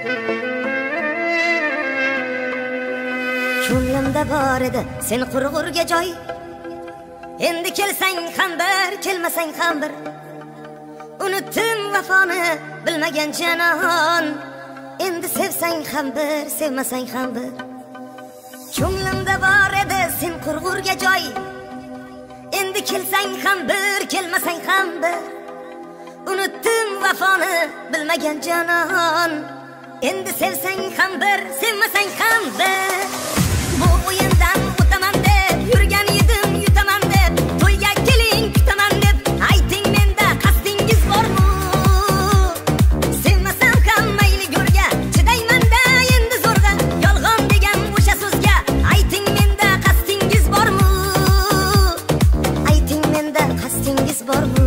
Ko'nglimda bor edi sen qurg'urga joy. Endi kelsang ham bir, kelmasang ham bir. Unutdim vafoni bilmagan janoon. Endi sevsang ham bir, sevmasang ham bir. Ko'nglimda bor edi sen qurg'urga joy. Endi kelsang ham bir, kelmasang ham bir. Unutdim vafoni bilmagan janoon. Endi sevsang ham bir, sevmasang ham bir. Bu o'yindan o'taman deb yurgan edim, yutaman deb. To'yga keling, kutaman deb. Ayting menda qasdingiz bormi? Sevmasam ham mayli go'rga, chidayman-da endi zo'rg'a. Yolg'on degan o'sha so'zga. Ayting menda qasdingiz bormi? Ayting menda qasdingiz bormi?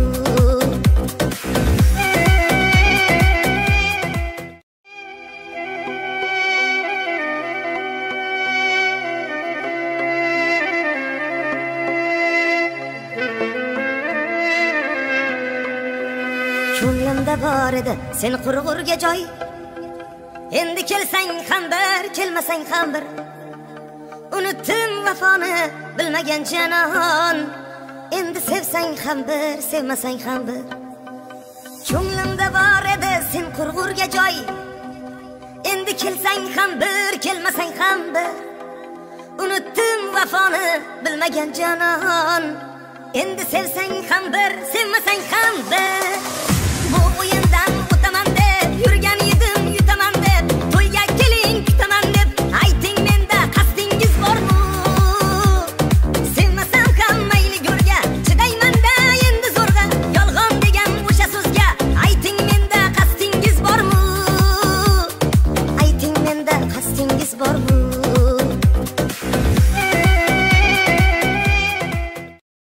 Ko'nglimda bor edi sen qurg'urga joy. Endi kelsang ham bir, kelmasang ham bir. Unutdim vafoni bilmagan janoon. Endi sevsang ham bir, sevmasang ham bir. Ko'nglimda bor edi sen qurg'urga joy. Endi kelsang ham bir, kelmasang ham bir. Unutdim vafoni bilmagan janoon. Endi sevsang ham bir, sevmasang ham bir. Bu o'yindan o'taman deb yurgan edim, yutaman deb. To'yga keling, kutaman deb. Ayting menda qasdingiz bormi? Sevmasam ham mayli go'rga, chidayman-da endi zo'rg'a. Yolg'on degan o'sha so'zga. Ayting menda qasdingiz bormi? Ayting menda qasdingiz bormi?